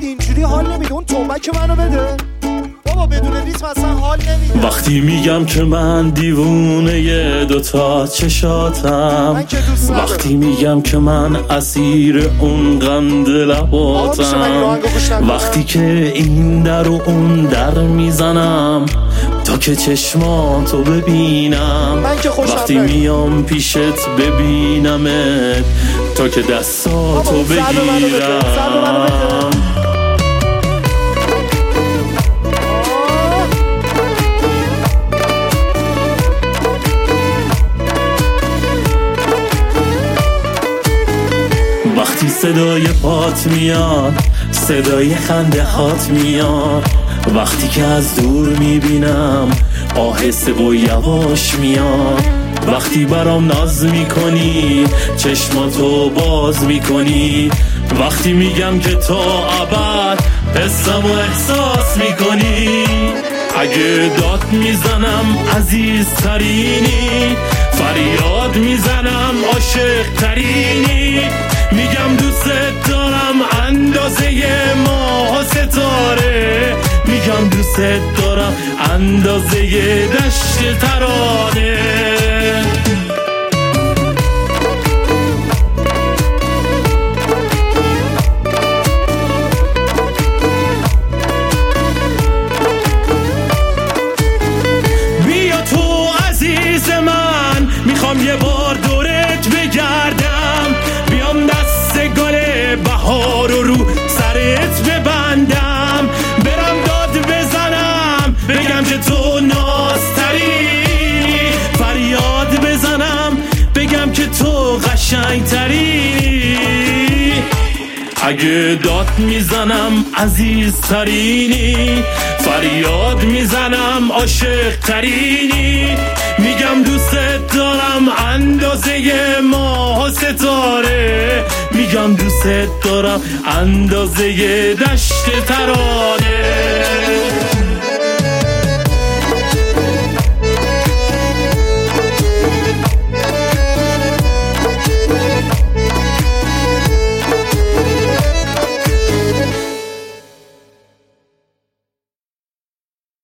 اینجوری حال نمیده، اون تومک منو بده بابا، بدون ریتم اصلا حال نمیده. وقتی میگم که من دیوونه دوتا چشاتم، وقتی میگم که من اسیر اون قند لباتم، وقتی که این در و اون در میزنم تا که چشماتو ببینم، وقتی میام پیشت ببینمت تا که دستاتو بگیرم. وقتی صدای پات میاد، صدای خنده هات میاد، وقتی که از دور میبینم آهسته و یواش میاد، وقتی برام ناز میکنی چشماتو باز میکنی، وقتی میگم که تا ابد حسم و احساس میکنی. اگه داد میزنم عزیزترینی، فریاد میزنم عاشق ترینی، میگم دوست دارم اندازه ماه ستاره، میگم دوست دارم اندازه دشت ترانه. بیا تو عزیز من، میخوام یه بار دورت بگردم، بیام دست گل بهار رو سرت ببندم، برم داد بزنم بگم که تو نازترینی، فریاد بزنم بگم که تو قشنگترینی. اگه داد میزنم عزیزترینی، فریاد میزنم عاشق ترینی، میگم دوست دارم اندازه ماه ستاره، میگم دوست دارم اندازه دشت ترانه.